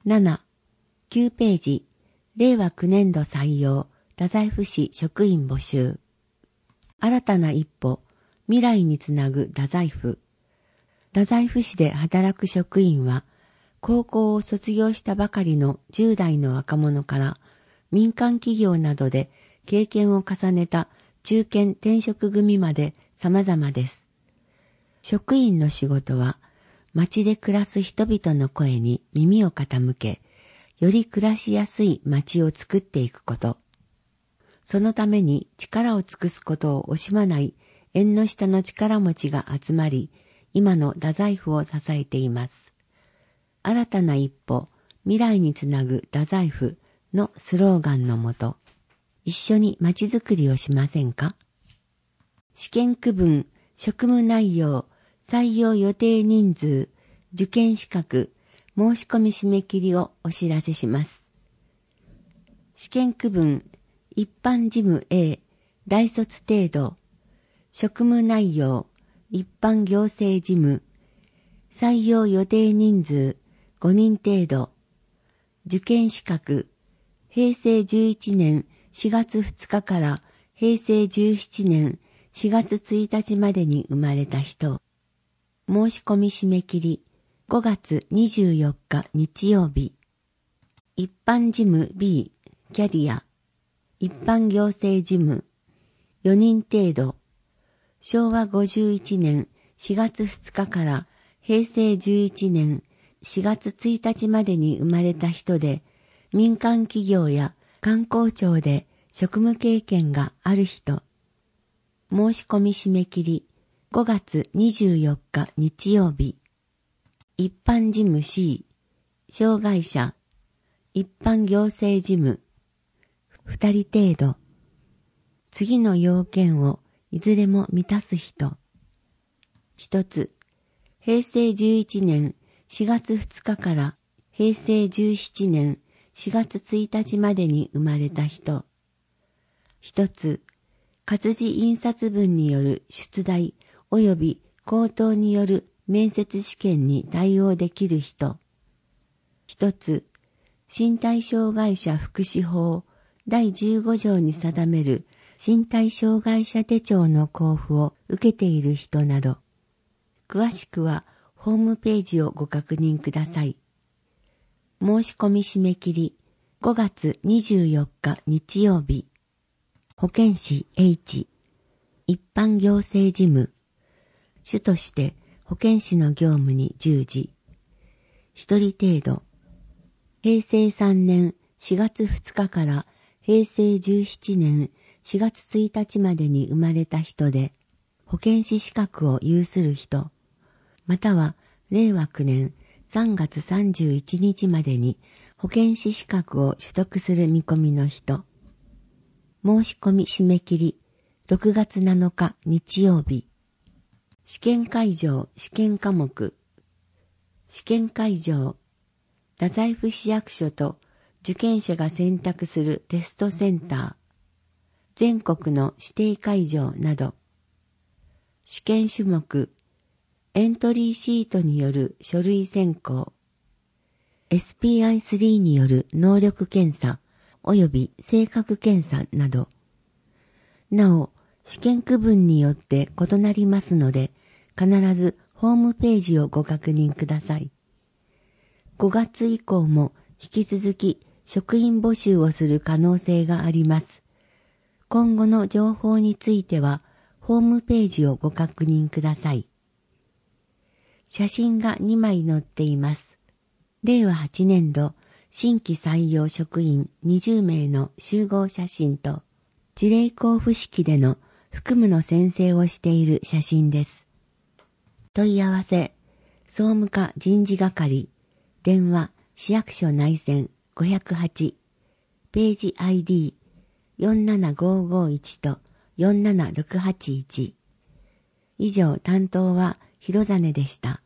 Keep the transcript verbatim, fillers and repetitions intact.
なな、きゅうページ、れいわきゅうねんど採用、太宰府市職員募集。新たな一歩、未来につなぐ太宰府。太宰府市で働く職員は、高校を卒業したばかりのじゅう代の若者から民間企業などで経験を重ねた中堅転職組まで様々です。職員の仕事は町で暮らす人々の声に耳を傾け、より暮らしやすい町を作っていくこと。そのために力を尽くすことを惜しまない縁の下の力持ちが集まり、今の太宰府を支えています。新たな一歩、未来につなぐ太宰府のスローガンのもと、一緒にまちづくりをしませんか？試験区分、職務内容、採用予定人数、受験資格、申し込み締め切りをお知らせします。試験区分、一般事務 A、大卒程度、職務内容、一般行政事務、採用予定人数、ごにん程度、受験資格、へいせいじゅういちねんしがつふつかからへいせいじゅうしちねんしがつついたちまでに生まれた人、申し込み締め切りごがつにじゅうよっか日曜日、一般事務 B、キャリア、一般行政事務、よにん程度、しょうわごじゅういちねんしがつふつかからへいせいじゅういちねんしがつついたちまでに生まれた人で、民間企業や官公庁で職務経験がある人。申し込み締め切りごがつにじゅうよっか日曜日。一般事務 C、障害者、一般行政事務、ふたり程度。次の要件をいずれも満たす人。一つ、へいせいじゅういちねんしがつふつかからへいせいじゅうしちねんしがつついたちまでに生まれた人。一つ、活字印刷分による出題及び口頭による面接試験に対応できる人。一つ、身体障害者福祉法だいじゅうごじょうに定める身体障害者手帳の交付を受けている人など。詳しくはホームページをご確認ください。申し込み締め切りごがつにじゅうよっか日曜日。保健師 H、一般行政事務。主として保健師の業務に従事。一人程度。へいせいさんねんしがつふつかからへいせいじゅうしちねんしがつついたちまでに生まれた人で、保健師資格を有する人。または、れいわきゅうねんさんがつさんじゅういちにちまでに保健師資格を取得する見込みの人。申し込み締め切りろくがつなのか日曜日。試験会場試験科目。試験会場、太宰府市役所と受験者が選択するテストセンター。全国の指定会場など。試験種目、エントリーシートによる書類選考、エスピーアイスリー による能力検査及び性格検査など。なお、試験区分によって異なりますので、必ずホームページをご確認ください。ごがつ以降も引き続き職員募集をする可能性があります。今後の情報については、ホームページをご確認ください。写真がにまい載っています。れいわはちねんど新規採用職員にじゅうめいの集合写真と、事例交付式での服務の宣誓をしている写真です。問い合わせ、総務課人事係、電話、市役所内線ごひゃくはち、ページ アイディーよんななごごいちとよんななろくはちいち。以上担当は広実でした。